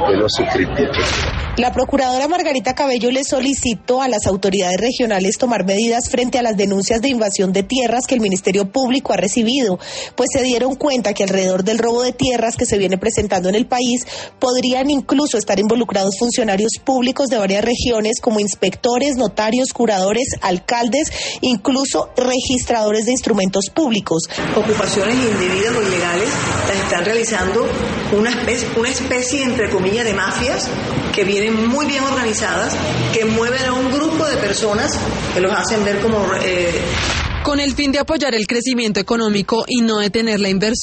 de los suscriptores. La procuradora Margarita Cabello le solicitó a las autoridades regionales tomar medidas frente a las denuncias de invasión de tierras que el Ministerio Público ha recibido, pues se dieron cuenta que alrededor del robo de tierras que se viene presentando en el país podrían incluso estar involucrados funcionarios públicos de varias regiones como inspectores, notarios, curadores, alcaldes, incluso registradores de instrumentos públicos. Ocupaciones indebidas o ilegales las están realizando una especie entre comillas de mafias que vienen muy bien organizadas, que mueven a un grupo de personas que los hacen ver como... Con el fin de apoyar el crecimiento económico y no detener la inversión